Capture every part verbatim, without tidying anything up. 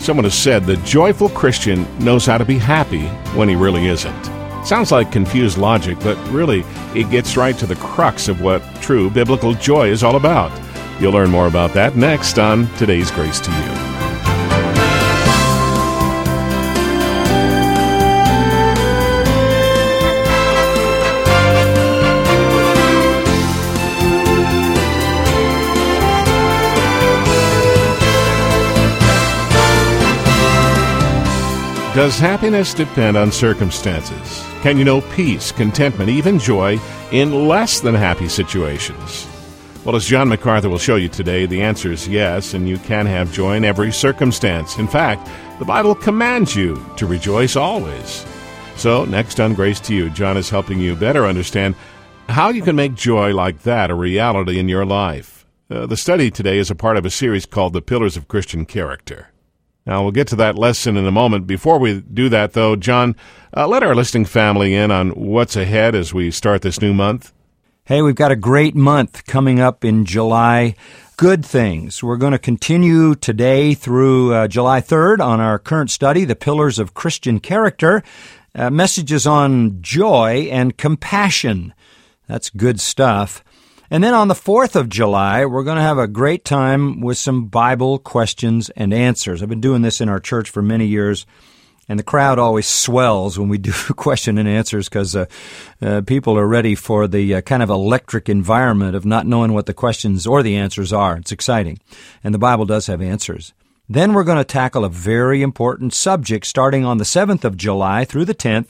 Someone has said the joyful Christian knows how to be happy when he really isn't. Sounds like confused logic, but really, it gets right to the crux of what true biblical joy is all about. You'll learn more about that next on Today's Grace to You. Does happiness depend on circumstances? Can you know peace, contentment, even joy in less than happy situations? Well, as John MacArthur will show you today, the answer is yes, and you can have joy in every circumstance. In fact, the Bible commands you to rejoice always. So, next on Grace to You, John is helping you better understand how you can make joy like that a reality in your life. Uh, the study today is a part of a series called The Pillars of Christian Character. Now, we'll get to that lesson in a moment. Before we do that, though, John, uh, let our listening family in on what's ahead as we start this new month. Hey, we've got a great month coming up in July. Good things. We're going to continue today through uh, July third on our current study, The Pillars of Christian Character, uh, messages on joy and compassion. That's good stuff. And then on the fourth of July, we're going to have a great time with some Bible questions and answers. I've been doing this in our church for many years, and the crowd always swells when we do question and answers because uh, uh, people are ready for the uh, kind of electric environment of not knowing what the questions or the answers are. It's exciting. And the Bible does have answers. Then we're going to tackle a very important subject starting on the seventh of July through the tenth,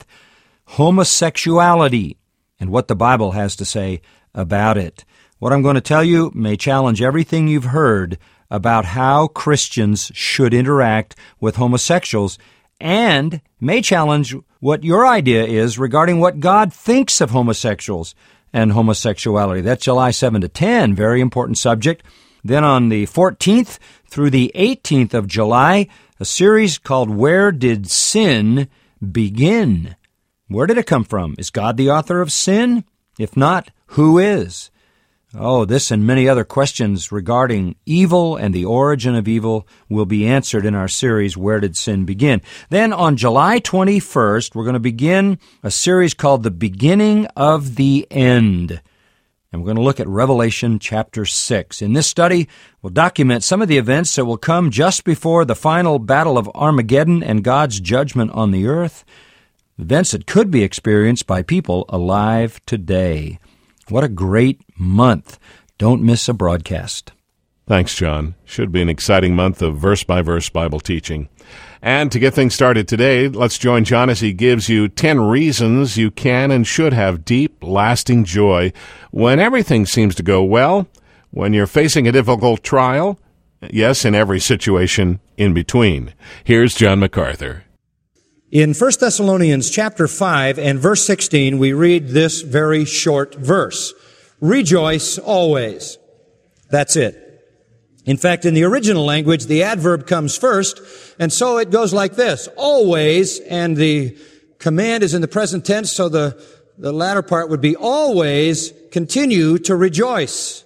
homosexuality, and what the Bible has to say about it. What I'm going to tell you may challenge everything you've heard about how Christians should interact with homosexuals and may challenge what your idea is regarding what God thinks of homosexuals and homosexuality. That's July seventh to tenth, very important subject. Then on the fourteenth through the eighteenth of July, a series called Where Did Sin Begin? Where did it come from? Is God the author of sin? If not, who is? Oh, this and many other questions regarding evil and the origin of evil will be answered in our series, Where Did Sin Begin? Then on July twenty-first, we're going to begin a series called The Beginning of the End. And we're going to look at Revelation chapter six. In this study, we'll document some of the events that will come just before the final battle of Armageddon and God's judgment on the earth, events that could be experienced by people alive today. What a great month. Don't miss a broadcast. Thanks, John. Should be an exciting month of verse-by-verse Bible teaching. And to get things started today, let's join John as he gives you ten reasons you can and should have deep, lasting joy when everything seems to go well, when you're facing a difficult trial, yes, in every situation in between. Here's John MacArthur. In First Thessalonians chapter five and verse sixteen, we read this very short verse. Rejoice always. That's it. In fact, in the original language, the adverb comes first, and so it goes like this. Always, and the command is in the present tense, so the, the latter part would be always continue to rejoice.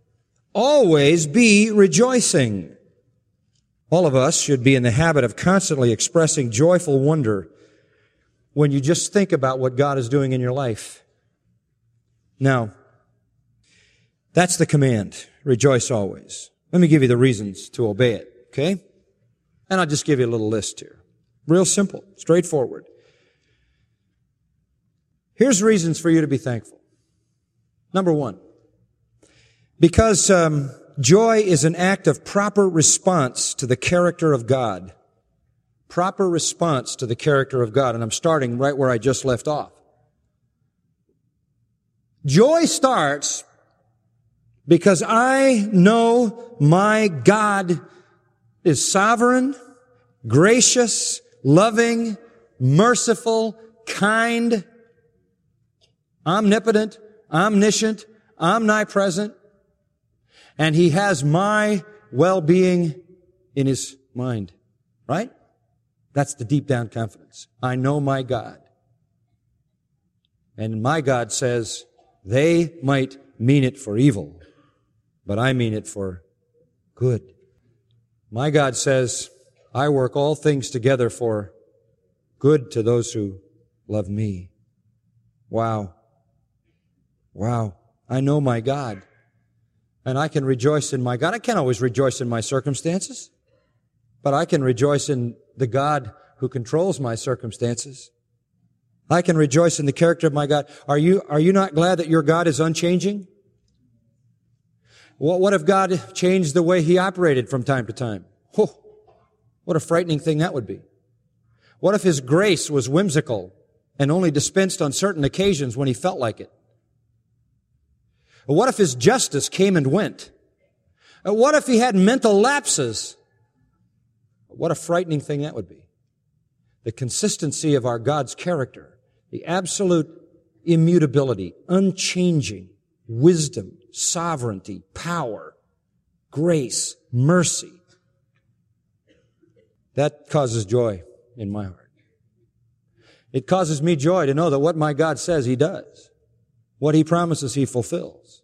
Always be rejoicing. All of us should be in the habit of constantly expressing joyful wonder when you just think about what God is doing in your life. Now, that's the command. Rejoice always. Let me give you the reasons to obey it, okay? And I'll just give you a little list here. Real simple, straightforward. Here's reasons for you to be thankful. Number one, because um, joy is an act of proper response to the character of God. Proper response to the character of God. And I'm starting right where I just left off. Joy starts because I know my God is sovereign, gracious, loving, merciful, kind, omnipotent, omniscient, omnipresent, and He has my well-being in His mind. Right? That's the deep down confidence. I know my God. And my God says, they might mean it for evil, but I mean it for good. My God says, I work all things together for good to those who love me. Wow. Wow. I know my God. And I can rejoice in my God. I can't always rejoice in my circumstances, but I can rejoice in the God who controls my circumstances. I can rejoice in the character of my God. Are you, are you not glad that your God is unchanging? What, what if God changed the way He operated from time to time? Oh, what a frightening thing that would be. What if His grace was whimsical and only dispensed on certain occasions when He felt like it? What if His justice came and went? What if He had mental lapses? What a frightening thing that would be. The consistency of our God's character, the absolute immutability, unchanging wisdom, sovereignty, power, grace, mercy. That causes joy in my heart. It causes me joy to know that what my God says He does. What He promises He fulfills.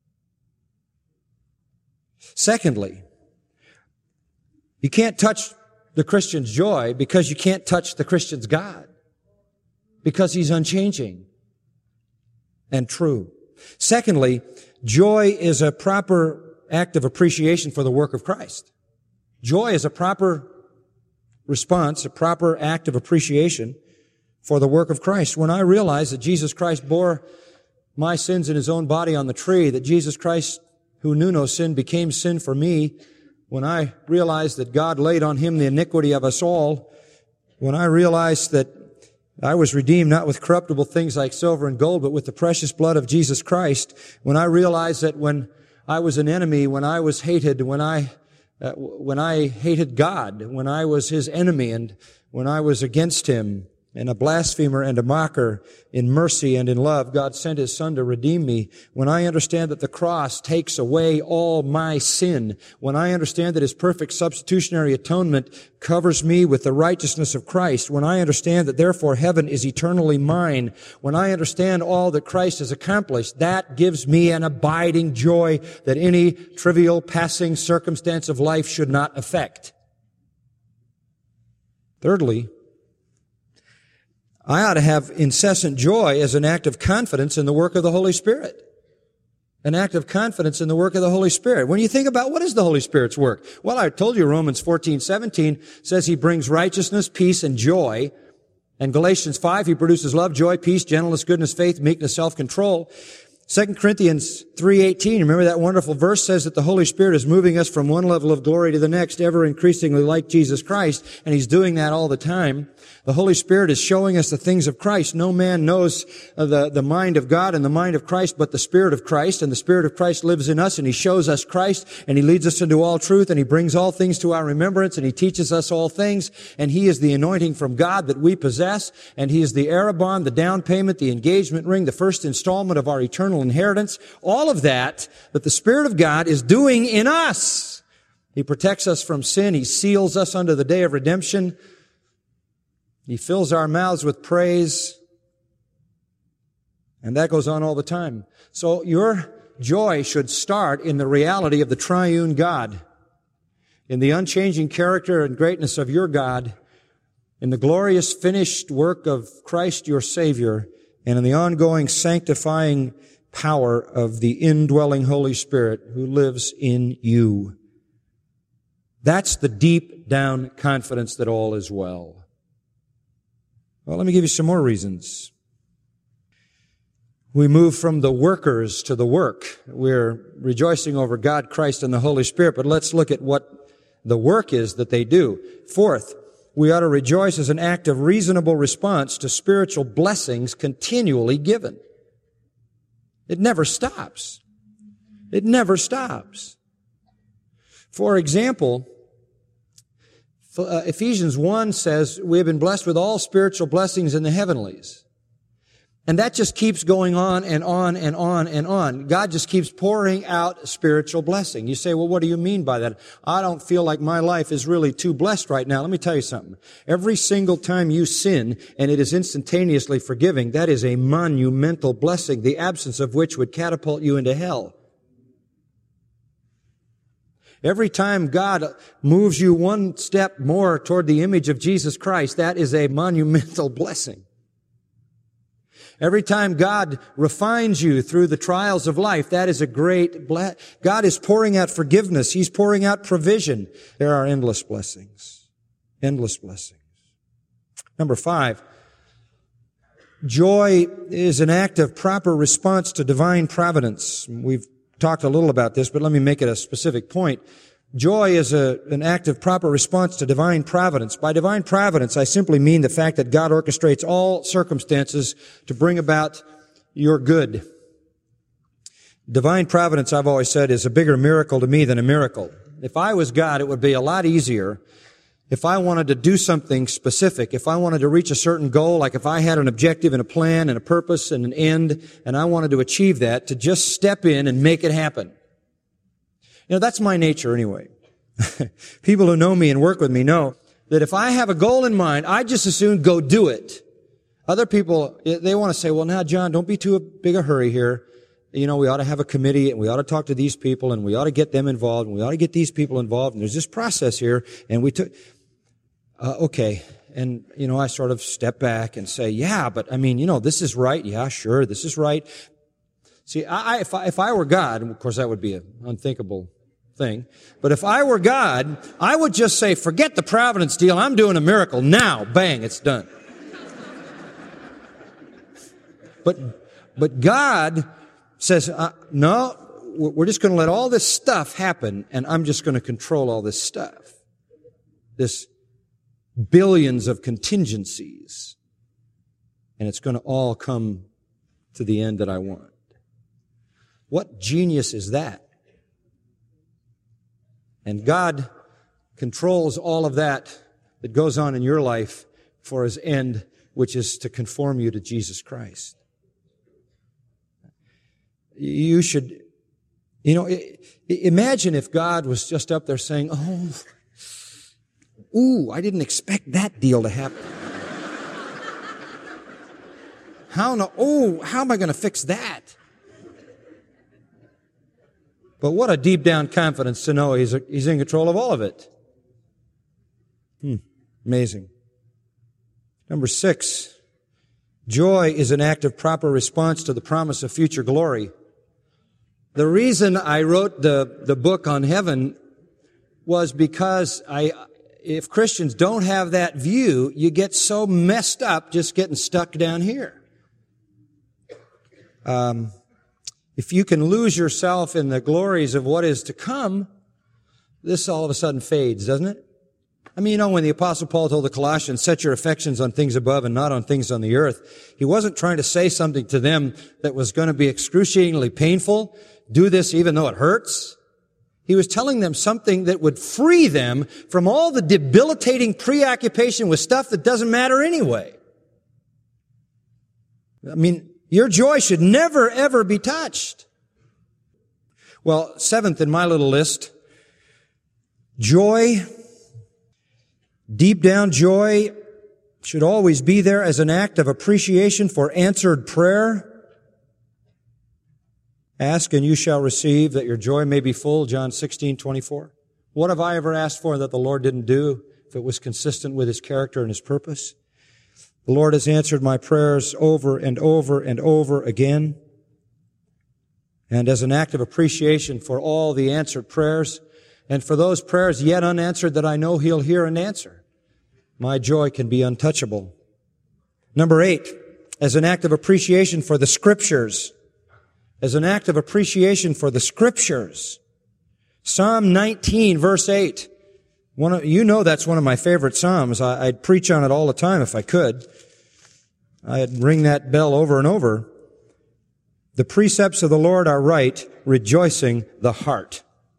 Secondly, you can't touch the Christian's joy because you can't touch the Christian's God. Because He's unchanging and true. Secondly, joy is a proper act of appreciation for the work of Christ. Joy is a proper response, a proper act of appreciation for the work of Christ. When I realize that Jesus Christ bore my sins in His own body on the tree, that Jesus Christ, who knew no sin, became sin for me, when I realized that God laid on Him the iniquity of us all, when I realized that I was redeemed not with corruptible things like silver and gold, but with the precious blood of Jesus Christ, when I realized that when I was an enemy, when I was hated, when I uh, when I hated God, when I was His enemy, and when I was against Him, and a blasphemer and a mocker, in mercy and in love, God sent His Son to redeem me. When I understand that the cross takes away all my sin, when I understand that His perfect substitutionary atonement covers me with the righteousness of Christ, when I understand that therefore heaven is eternally mine, when I understand all that Christ has accomplished, that gives me an abiding joy that any trivial passing circumstance of life should not affect. Thirdly, I ought to have incessant joy as an act of confidence in the work of the Holy Spirit. An act of confidence in the work of the Holy Spirit. When you think about what is the Holy Spirit's work? Well, I told you Romans fourteen seventeen says He brings righteousness, peace, and joy. And Galatians five, He produces love, joy, peace, gentleness, goodness, faith, meekness, self-control. Second Corinthians three eighteen, remember that wonderful verse says that the Holy Spirit is moving us from one level of glory to the next, ever increasingly like Jesus Christ, and He's doing that all the time. The Holy Spirit is showing us the things of Christ. No man knows the, the mind of God and the mind of Christ but the Spirit of Christ, and the Spirit of Christ lives in us, and He shows us Christ, and He leads us into all truth, and He brings all things to our remembrance, and He teaches us all things, and He is the anointing from God that we possess, and He is the arrabon, the down payment, the engagement ring, the first installment of our eternal inheritance. All of that that the Spirit of God is doing in us. He protects us from sin. He seals us unto the day of redemption. He fills our mouths with praise. And that goes on all the time. So your joy should start in the reality of the triune God, in the unchanging character and greatness of your God, in the glorious finished work of Christ your Savior, and in the ongoing sanctifying power of the indwelling Holy Spirit who lives in you. That's the deep down confidence that all is well. Well, let me give you some more reasons. We move from the workers to the work. We're rejoicing over God, Christ, and the Holy Spirit, but let's look at what the work is that they do. Fourth, we ought to rejoice as an act of reasonable response to spiritual blessings continually given. It never stops. It never stops. For example, Ephesians one says we have been blessed with all spiritual blessings in the heavenlies. And that just keeps going on and on and on and on. God just keeps pouring out spiritual blessing. You say, well, what do you mean by that? I don't feel like my life is really too blessed right now. Let me tell you something. Every single time you sin, and it is instantaneously forgiving, that is a monumental blessing, the absence of which would catapult you into hell. Every time God moves you one step more toward the image of Jesus Christ, that is a monumental blessing. Every time God refines you through the trials of life, that is a great blessing. God is pouring out forgiveness. He's pouring out provision. There are endless blessings. Endless blessings. Number five, joy is an act of proper response to divine providence. We've talked a little about this, but let me make it a specific point. Joy is a, an act of proper response to divine providence. By divine providence, I simply mean the fact that God orchestrates all circumstances to bring about your good. Divine providence, I've always said, is a bigger miracle to me than a miracle. If I was God, it would be a lot easier if I wanted to do something specific, if I wanted to reach a certain goal, like if I had an objective and a plan and a purpose and an end, and I wanted to achieve that, to just step in and make it happen. You know, that's my nature anyway. People who know me and work with me know that if I have a goal in mind, I just as soon go do it. Other people, they want to say, well, now, John, don't be too big a hurry here. You know, we ought to have a committee and we ought to talk to these people and we ought to get them involved and we ought to get these people involved and there's this process here and we took, uh, okay. And, you know, I sort of step back and say, yeah, but I mean, you know, this is right. Yeah, sure. This is right. See, I, if I, if I were God, and of course that would be an unthinkable thing, but if I were God, I would just say, forget the providence deal. I'm doing a miracle now. Bang, it's done. But, but God says, uh, no, we're just going to let all this stuff happen and I'm just going to control all this stuff. This billions of contingencies. And it's going to all come to the end that I want. What genius is that? And God controls all of that that goes on in your life for His end, which is to conform you to Jesus Christ. You should, you know, imagine if God was just up there saying, oh, ooh, I didn't expect that deal to happen. How no, oh, how am I going to fix that? But what a deep down confidence to know He's, he's in control of all of it. Hmm, amazing. Number six, joy is an act of proper response to the promise of future glory. The reason I wrote the, the book on heaven was because I, if Christians don't have that view, you get so messed up just getting stuck down here. Um, if you can lose yourself in the glories of what is to come, this all of a sudden fades, doesn't it? I mean, you know, when the Apostle Paul told the Colossians, set your affections on things above and not on things on the earth, he wasn't trying to say something to them that was going to be excruciatingly painful. Do this even though it hurts. He was telling them something that would free them from all the debilitating preoccupation with stuff that doesn't matter anyway. I mean, your joy should never, ever be touched. Well, seventh in my little list, joy, deep down joy should always be there as an act of appreciation for answered prayer. Ask and you shall receive that your joy may be full, John sixteen twenty-four. What have I ever asked for that the Lord didn't do if it was consistent with His character and His purpose? The Lord has answered my prayers over and over and over again. And as an act of appreciation for all the answered prayers, and for those prayers yet unanswered that I know He'll hear and answer, my joy can be untouchable. Number eight, as an act of appreciation for the Scriptures, as an act of appreciation for the Scriptures. Psalm nineteen, verse eight. One of, you know that's one of my favorite Psalms. I, I'd preach on it all the time if I could. I'd ring that bell over and over. The precepts of the Lord are right, rejoicing the heart.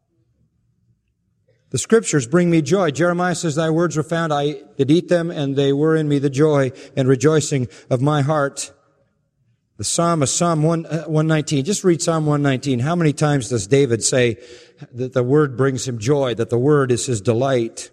The Scriptures bring me joy. Jeremiah says, thy words were found, I did eat them, and they were in me the joy and rejoicing of my heart. The psalmist, Psalm one nineteen. Just read Psalm one nineteen. How many times does David say that the Word brings him joy, that the Word is his delight?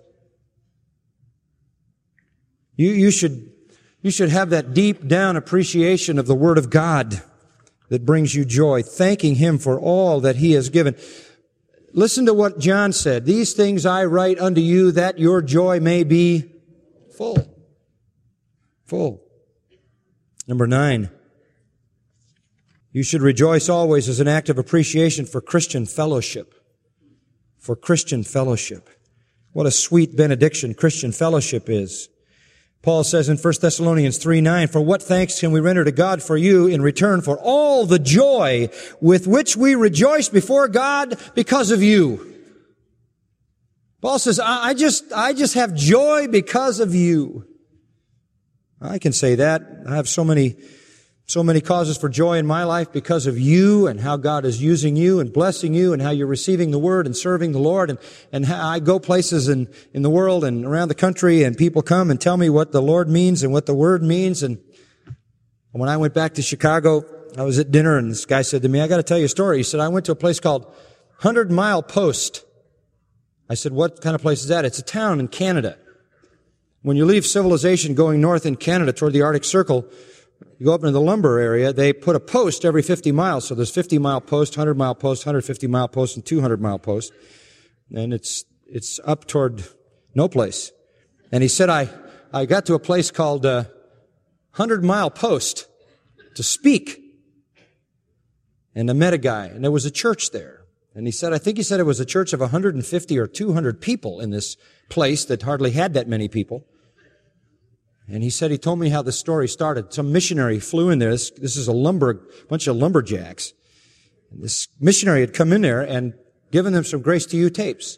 You, you should, you should have that deep down appreciation of the Word of God that brings you joy, thanking Him for all that He has given. listen to what John said. These things I write unto you that your joy may be full. Full. Number nine. You should rejoice always as an act of appreciation for Christian fellowship. For Christian fellowship. What a sweet benediction Christian fellowship is. Paul says in First Thessalonians three nine, for what thanks can we render to God for you in return for all the joy with which we rejoice before God because of you? Paul says, I, I just, I just have joy because of you. I can say that. I have so many So many causes for joy in my life because of you and how God is using you and blessing you and how you're receiving the Word and serving the Lord. And, and how I go places in, in the world and around the country and people come and tell me what the Lord means and what the Word means. And when I went back to Chicago, I was at dinner and this guy said to me, I got to tell you a story. He said, I went to a place called Hundred Mile Post. I said, what kind of place is that? It's a town in Canada. When you leave civilization going north in Canada toward the Arctic Circle, you go up into the lumber area, they put a post every fifty miles. So there's fifty mile post, one hundred mile post, one hundred fifty mile post, and two hundred mile post. And it's, it's up toward no place. And he said, I, I got to a place called, uh, hundred mile post to speak. And I met a guy, and there was a church there. And he said, I think he said it was a church of one hundred fifty or two hundred people in this place that hardly had that many people. And he said, he told me how the story started. Some missionary flew in there. This, this is a lumber, bunch of lumberjacks. And this missionary had come in there and given them some Grace to You tapes.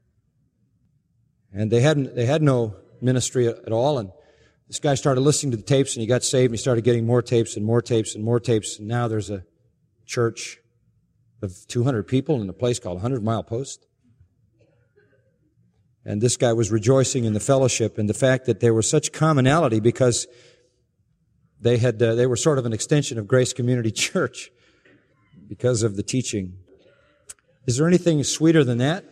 And they hadn't, they had no ministry at all. And this guy started listening to the tapes and he got saved and he started getting more tapes and more tapes and more tapes. And now there's a church of two hundred people in a place called Hundred Mile Post. And this guy was rejoicing in the fellowship and the fact that there was such commonality because they had, uh, they were sort of an extension of Grace Community Church because of the teaching. Is there anything sweeter than that?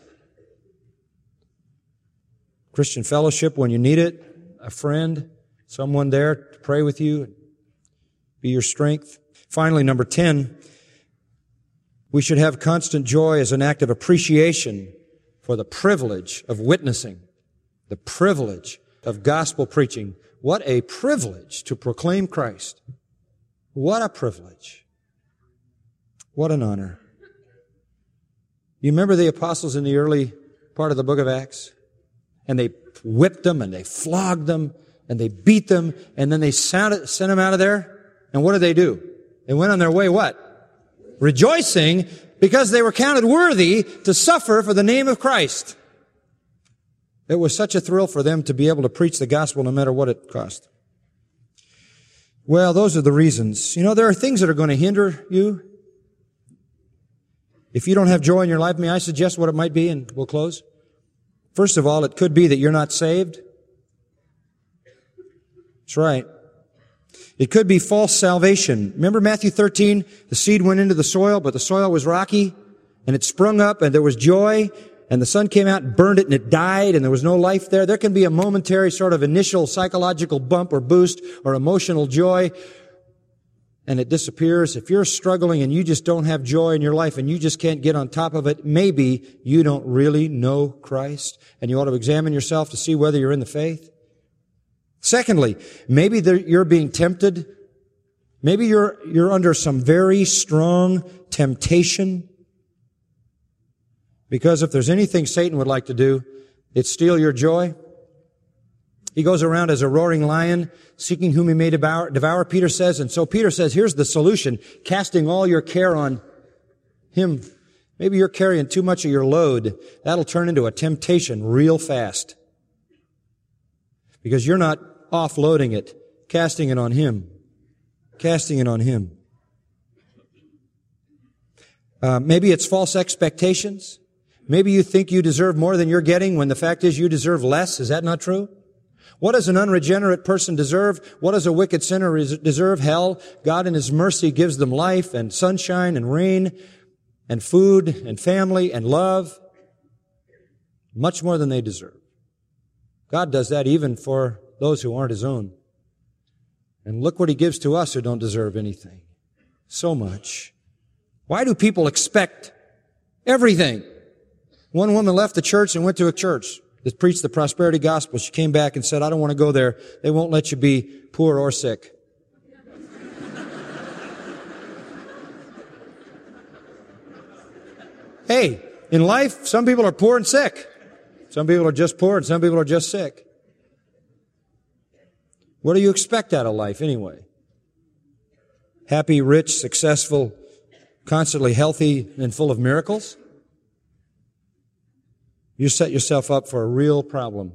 Christian fellowship when you need it, a friend, someone there to pray with you, be your strength. Finally, number ten, we should have constant joy as an act of appreciation for the privilege of witnessing, the privilege of gospel preaching. What a privilege to proclaim Christ. What a privilege. What an honor. You remember the apostles in the early part of the book of Acts? And they whipped them and they flogged them and they beat them and then they sent them out of there. And what did they do? They went on their way what? Rejoicing because they were counted worthy to suffer for the name of Christ. It was such a thrill for them to be able to preach the gospel no matter what it cost. Well, those are the reasons. You know, there are things that are going to hinder you. If you don't have joy in your life, may I suggest what it might be, and we'll close? First of all, it could be that you're not saved. That's right. It could be false salvation. Remember Matthew thirteen? The seed went into the soil, but the soil was rocky, and it sprung up, and there was joy, and the sun came out and burned it, and it died, and there was no life there. There can be a momentary sort of initial psychological bump or boost or emotional joy, and it disappears. If you're struggling and you just don't have joy in your life and you just can't get on top of it, maybe you don't really know Christ, and you ought to examine yourself to see whether you're in the faith. Secondly, maybe you're being tempted. Maybe you're, you're under some very strong temptation. Because if there's anything Satan would like to do, it's steal your joy. He goes around as a roaring lion, seeking whom he may devour, devour, Peter says. And so Peter says, here's the solution, casting all your care on him. Maybe you're carrying too much of your load. That'll turn into a temptation real fast. Because you're not offloading it, casting it on him. Casting it on him. Uh, maybe it's false expectations. Maybe you think you deserve more than you're getting when the fact is you deserve less. Is that not true? What does an unregenerate person deserve? What does a wicked sinner deserve? Hell. God in His mercy gives them life and sunshine and rain and food and family and love. Much more than they deserve. God does that even for those who aren't His own. And look what He gives to us who don't deserve anything. So much. Why do people expect everything? One woman left the church and went to a church that preached the prosperity gospel. She came back and said, I don't want to go there. They won't let you be poor or sick. Hey, in life, some people are poor and sick. Some people are just poor and some people are just sick. What do you expect out of life anyway? Happy, rich, successful, constantly healthy, and full of miracles? You set yourself up for a real problem.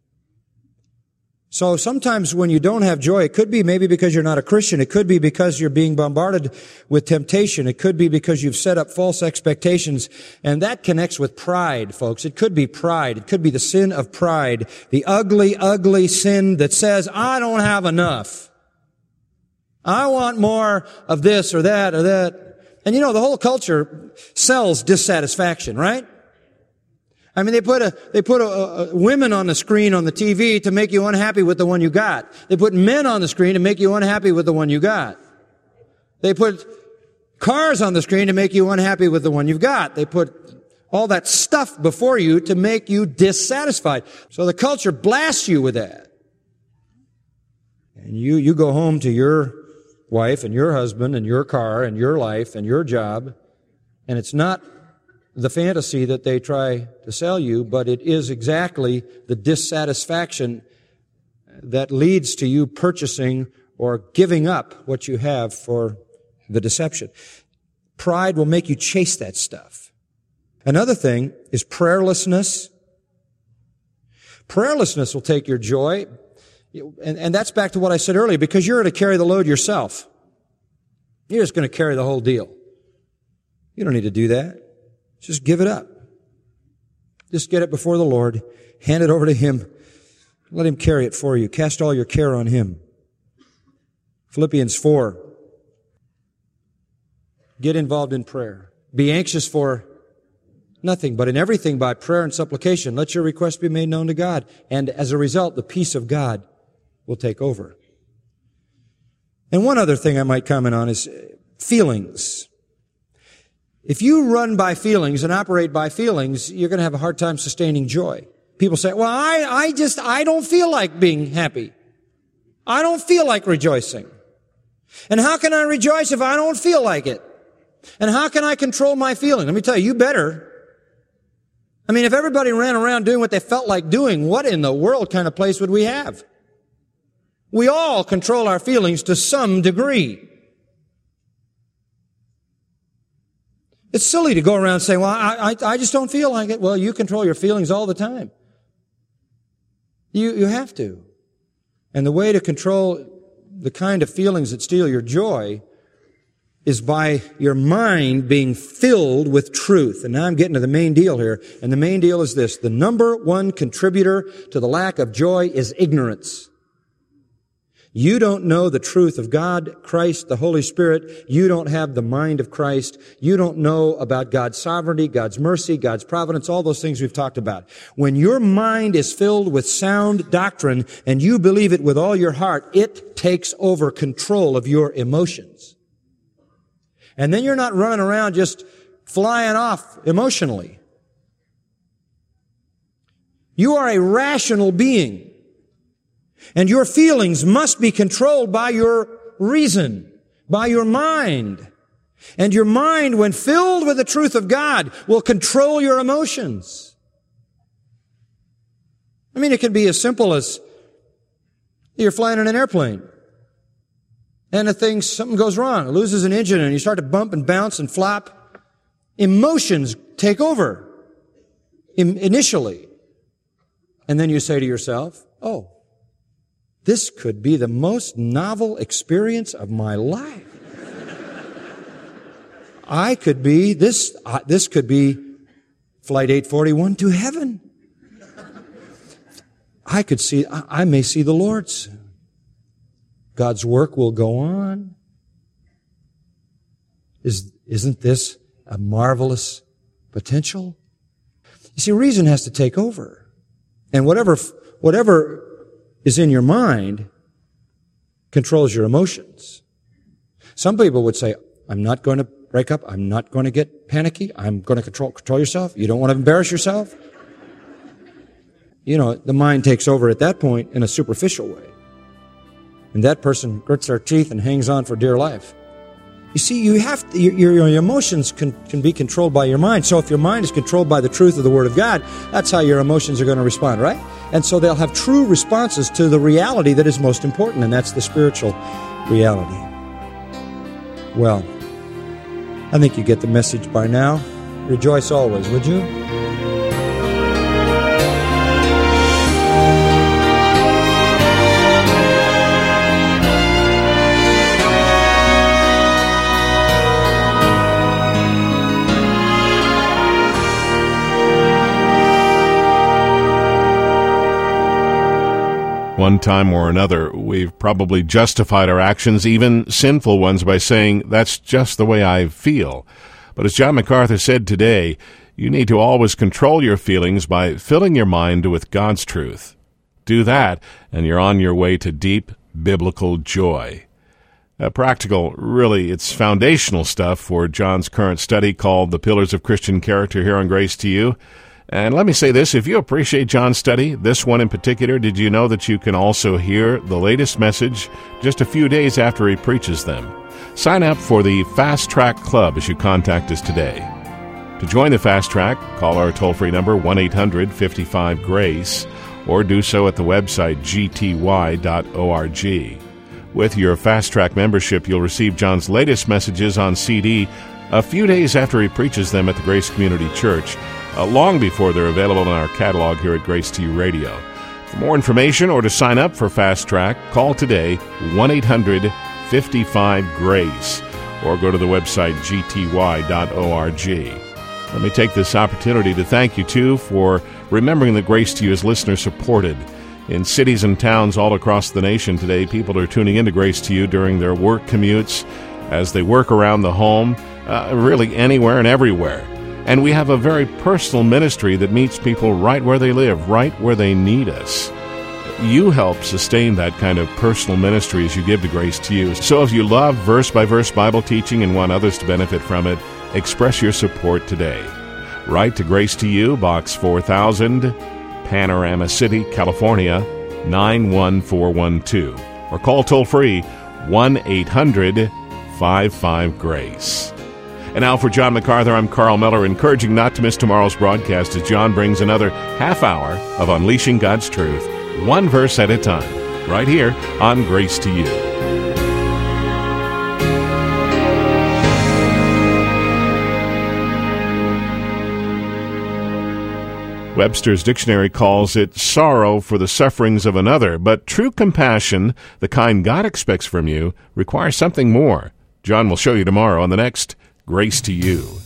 So sometimes when you don't have joy, it could be maybe because you're not a Christian. It could be because you're being bombarded with temptation. It could be because you've set up false expectations. And that connects with pride, folks. It could be pride. It could be the sin of pride. The ugly, ugly sin that says, I don't have enough. I want more of this or that or that. And you know, the whole culture sells dissatisfaction, right? I mean, they put a, they put a, a, women on the screen on the T V to make you unhappy with the one you got. They put men on the screen to make you unhappy with the one you got. They put cars on the screen to make you unhappy with the one you've got. They put all that stuff before you to make you dissatisfied. So the culture blasts you with that. And you, you go home to your wife and your husband and your car and your life and your job, and it's not the fantasy that they try to sell you, but it is exactly the dissatisfaction that leads to you purchasing or giving up what you have for the deception. Pride will make you chase that stuff. Another thing is prayerlessness. Prayerlessness will take your joy, and, and that's back to what I said earlier, because you're going to carry the load yourself. You're just going to carry the whole deal. You don't need to do that. Just give it up. Just get it before the Lord. Hand it over to Him. Let Him carry it for you. Cast all your care on Him. Philippians four. Get involved in prayer. Be anxious for nothing, but in everything by prayer and supplication. Let your requests be made known to God. And as a result, the peace of God will take over. And one other thing I might comment on is feelings. If you run by feelings and operate by feelings, you're going to have a hard time sustaining joy. People say, well, I, I just, I don't feel like being happy. I don't feel like rejoicing. And how can I rejoice if I don't feel like it? And how can I control my feeling? Let me tell you, you better. I mean, if everybody ran around doing what they felt like doing, what in the world kind of place would we have? We all control our feelings to some degree. It's silly to go around saying, well, I, I, I just don't feel like it. Well, you control your feelings all the time. You, you have to. And the way to control the kind of feelings that steal your joy is by your mind being filled with truth. And now I'm getting to the main deal here. And the main deal is this. The number one contributor to the lack of joy is ignorance. You don't know the truth of God, Christ, the Holy Spirit. You don't have the mind of Christ. You don't know about God's sovereignty, God's mercy, God's providence, all those things we've talked about. When your mind is filled with sound doctrine and you believe it with all your heart, it takes over control of your emotions. And then you're not running around just flying off emotionally. You are a rational being. And your feelings must be controlled by your reason, by your mind. And your mind, when filled with the truth of God, will control your emotions. I mean, it can be as simple as you're flying in an airplane. And the thing, something goes wrong. It loses an engine and you start to bump and bounce and flop. Emotions take over initially. And then you say to yourself, oh, this could be the most novel experience of my life. I could be, this, uh, this could be Flight eight forty-one to heaven. I could see, I, I may see the Lord soon. God's work will go on. Is, isn't this a marvelous potential? You see, reason has to take over. And whatever, whatever is in your mind controls your emotions. Some people would say, I'm not going to break up. I'm not going to get panicky. I'm going to control, control yourself. You don't want to embarrass yourself. You know, the mind takes over at that point in a superficial way. And that person grits their teeth and hangs on for dear life. You see, you have to, your, your emotions can, can be controlled by your mind. So if your mind is controlled by the truth of the Word of God, that's how your emotions are going to respond, right? And so they'll have true responses to the reality that is most important, and that's the spiritual reality. Well, I think you get the message by now. Rejoice always, would you? One time or another, we've probably justified our actions, even sinful ones, by saying, that's just the way I feel. But as John MacArthur said today, you need to always control your feelings by filling your mind with God's truth. Do that, and you're on your way to deep biblical joy. Uh, practical, really, it's foundational stuff for John's current study called The Pillars of Christian Character here on Grace to You. And let me say this, if you appreciate John's study, this one in particular, did you know that you can also hear the latest message just a few days after he preaches them? Sign up for the Fast Track Club as you contact us today. To join the Fast Track, call our toll-free number one eight hundred fifty-five GRACE or do so at the website g t y dot org. With your Fast Track membership, you'll receive John's latest messages on C D a few days after he preaches them at the Grace Community Church, Uh, long before they're available in our catalog here at Grace to You Radio. For more information or to sign up for Fast Track, call today one eight hundred fifty-five GRACE or go to the website g t y dot org. Let me take this opportunity to thank you, too, for remembering that Grace to You is listener-supported. In cities and towns all across the nation today, people are tuning into Grace to You during their work commutes, as they work around the home, uh, really anywhere and everywhere. And we have a very personal ministry that meets people right where they live, right where they need us. You help sustain that kind of personal ministry as you give to Grace to You. So if you love verse-by-verse Bible teaching and want others to benefit from it, express your support today. Write to Grace to You, Box four thousand, Panorama City, California, nine one four one two. Or call toll-free one eight hundred fifty-five GRACE. And now for John MacArthur, I'm Carl Miller, encouraging not to miss tomorrow's broadcast as John brings another half hour of Unleashing God's Truth, one verse at a time, right here on Grace to You. Webster's Dictionary calls it sorrow for the sufferings of another, but true compassion, the kind God expects from you, requires something more. John will show you tomorrow on the next Grace to You.